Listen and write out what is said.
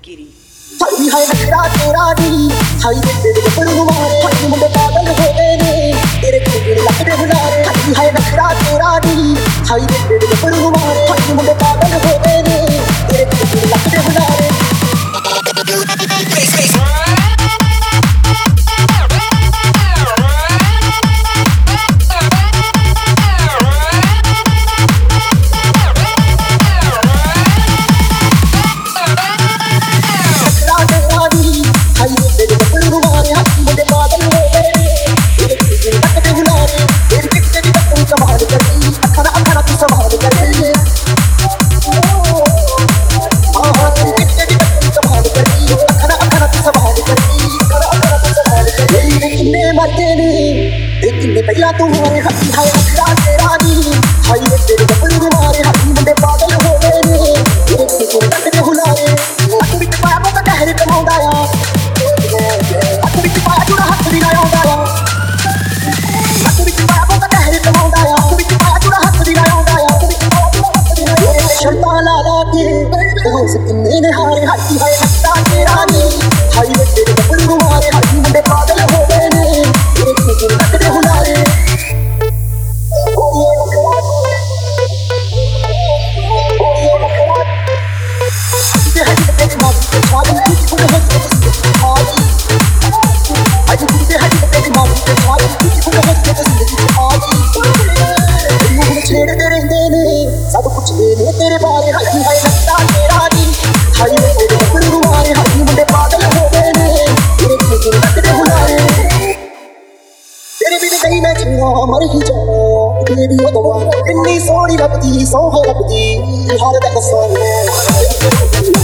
गिरी high हाय नखरा तेरा नी high रे तेरे गबरू मारे हाई मुंडे पागल हो गए ने तेरे खूबे लगदे बुलारे हाई हाय नखरा तेरा नी हाई रे तेरे गबरू मारे हाई मुंडे पागल हो गए ने तेरे खूबे लगदे बुलारे पहला तुम्हारे हाथी हाय नखरा तेरा नी हाय रे तेरे गबरू मारे हाथी मुंडे पागल हो गए ने तेरे खूबे लगदे बुलारे हत्थ विच पाया तो कहर कमाउंदा आ हत्थ विच पाया जुड़ा हत्थ दी ना आउंदा आ हत्थ विच पाया तो कहर कमाउंदा आ हत्थ विच पाया जुड़ा हत्थ दी ना आउंदा आ हत्थ विच पाया जुड़ा हत्थ दी ना आउंदा शर्तां ला ला के होस किन्ने ने हारे हाथी हाय नखरा तेरा नी हाय रे तेरे गबरू मारे हाथी मुंडे पागल हो गए ने तेरे खूबे लगदे बुलारे छेड़ते रहते ने सब कुछ देने तेरे बारे हाई हाय नखरा तेरा नी हाई रे तेरे गबरू मारे हाई मुंडे पागल हो गए ने तेरे खूबे लगदे बुलारे तेरे बिन नहीं मैं जीना मर ही जाना तेरी ओ दवा इन्नी सोहनी लगदी सोह लगदी हर दा कसम